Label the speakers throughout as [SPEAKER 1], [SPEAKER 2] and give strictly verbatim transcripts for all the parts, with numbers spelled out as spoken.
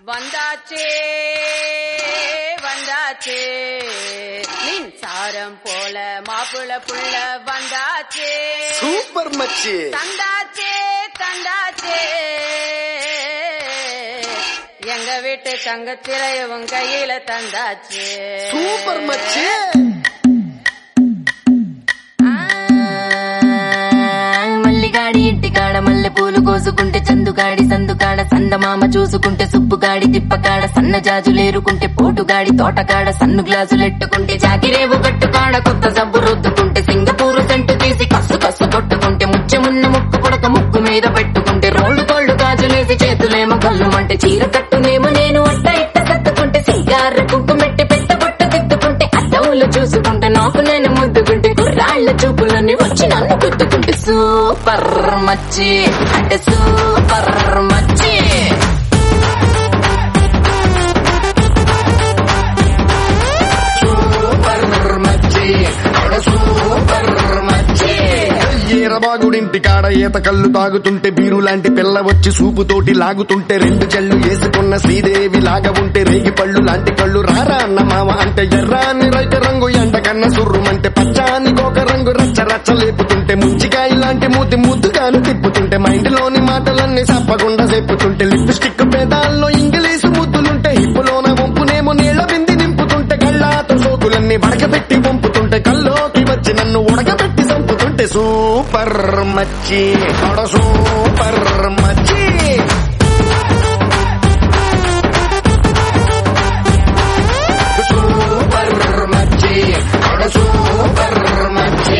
[SPEAKER 1] வந்தாச்சே வந்தாச்சே மின்சாரம் போல மாப்பிள புள்ள வந்தாச்சே
[SPEAKER 2] சூப்பர் மச்சி
[SPEAKER 1] தந்தாச்சே தந்தாச்சே எங்க வீட்டு தங்கச்சிலையும் கையில தந்தாச்சே
[SPEAKER 2] சூப்பர் மச்சி
[SPEAKER 3] మల్లిగాడి ఇంటికాడ మల్లె పూలు కోసుకుంటే చందుగాడి సందుకాడ సందమామ చూసుకుంటే సుబ్బుగాడి తిప్పకాడ సన్న జాజులేరుకుంటే పోటుగాడి తోటకాడ సన్ను గ్లాసులెట్టుకుంటే జాకిరేవు కట్టుకాడ కొత్త సబ్బు రుద్దుకుంటే సింగపూరు సెంటు తీసి కస్సు కస్సు కొట్టుకుంటే ముచ్చమున్న ముక్కు పుడక ముక్కు మీద పెట్టుకుంటే రోడ్డు కోళ్లు గాజులేసి చేతులేమో కళ్ళుమంటే చీర కట్టునేమో నేను అట్ట ఇట్ట సత్తుకుంటే సింగార కుంకుమెట్టి పెట్ట బొట్ట దిద్దుకుంటే అద్దవులు చూసుకుంటే నాకు నేను ముద్దుకుంటే కుర్రాళ్ల చూపులన్నీ వచ్చి నన్ను గుద్దుకుంటే సూపర్ మచ్చి అంటే సూపర్ మచ్చి సూపర్ మచ్చి అంటే సూపర్ మచ్చి
[SPEAKER 2] ఈరబాగుడింటి కాడ ఈత కళ్ళు తాగుతుంటే బీరు లాంటి పిల్ల వచ్చి సూపుతోటి లాగుతుంటే రెండు చెళ్ళు వేసుకున్న శ్రీదేవి లాగా ఉంటే రేగి పళ్ళు లాంటి కళ్ళు రారా అన్న మామ అంటే ఎర్రాని రైత రంగు ఎండ కన్న సుర్రుమంటే పచ్చాని కోక రంగు రచ్చ రచ్చ లేపుతుంటే ముంచికాయ లాంటి మూతి ముద్దుగాను తిప్పుతుంటే మైండ్లోని మాటలన్నీ చెప్పకుండా చెప్పుతుంటే లిప్స్టిక్ పేదాల్లో ఇంగ్లీషు ముద్దులుంటే హిప్పులోన వంపునేమో నీళ్ల బింది నింపుతుంటే కళ్ళాతో సోకులన్నీ వడకబెట్టి వంపుతుంటే కల్లోకి వచ్చి నన్ను ఉడకబెట్టి చంపుతుంటే సూపర్ మచ్చి అడ సూపర్ మచ్చి సూపర్ మచ్చి అడ సూపర్ మచ్చి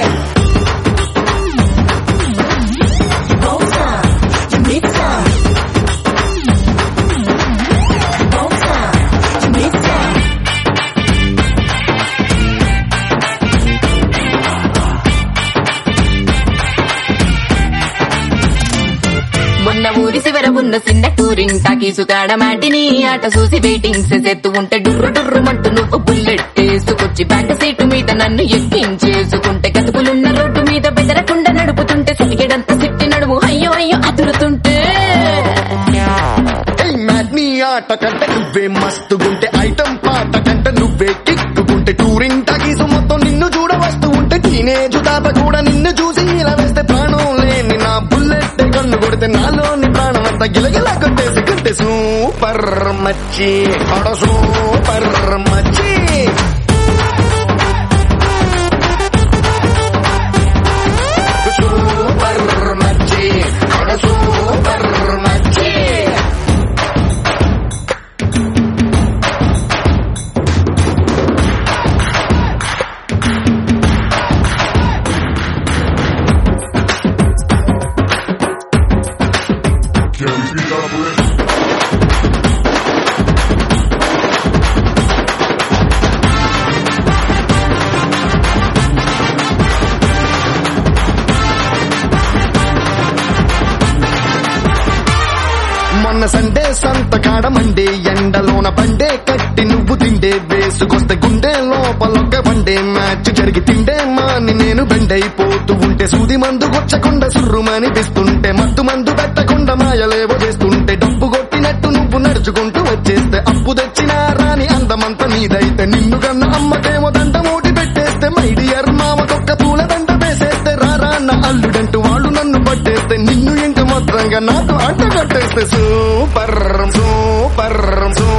[SPEAKER 3] మొన్న ఊరి శివర ఉన్న చిన్న టూరింగ్ టాకీసుకాడ మాటిని ఆట చూసి వెయిటింగ్ చేసేత్తు ఉంటే డుర్రు డుర్రు మంటూ నువ్వు బుల్లెట్ వేసుకొచ్చి బ్యాక్ సీటు మీద నన్ను ఎక్కించేసుకుంటే గతుకులున్న రోడ్డు మీద బెదరకుండా నడుపుతుంటే సిటికెడంత సిట్టి నడుము అయ్యో అయ్యో అదురుతుంటే
[SPEAKER 2] నీ ఆట కంటే నువ్వే మస్తుగుంటే ఐటమ్ పాట కంటే నువ్వే కిక్కుకుంటే టూరింగ్ టాకీసు మొత్తం నిన్ను చూడ వస్తూ ఉంటే టీనేజు తాత కూడా నిన్ను చూసి ఇలా వేస్తే ప్రాణం లేని నా బుల్లెట్ కన్ను కొడితే నాలోని ప్రాణం అంతా గిలగిలా కొట్టేసి కొట్టే సూపర్ మచ్చి అడ సూపర్ మచ్చి సూపర్ మచ్చి అడ సూపర్ మచ్చి మొన్న సండే సంత కాడ మండే ఎండలోన పండే కట్టి నువ్వు తిండే వేసుకొస్తే గుండె లోపలొక్క బండే మ్యాచ్ జరిగి తిండే మాని నేను బెండైపోతూ ఉంటే సూది మందు గొచ్చకుండా సుర్రుమనిపిస్తుంటే మత్తు మందు పెట్టకుండా మాయలేవో చేస్తుంటే డబ్బు కొట్టినట్టు నువ్వు నడుచుకుంటూ వచ్చేస్తే అప్పు తెచ్చినా రాని అందమంతా నీదైతే నిన్ను కన్నా అమ్మకేమో దండ మూటి పెట్టేస్తే మైడియర్ మామకొక్క పూల దండ వేసేస్తే రారా అన్న అల్లుడంటూ వాళ్ళు నన్ను పట్టేస్తే నిన్ను ఇంక మొత్తంగా నాకు అంట కట్టేస్తే సూపర్ సూపర్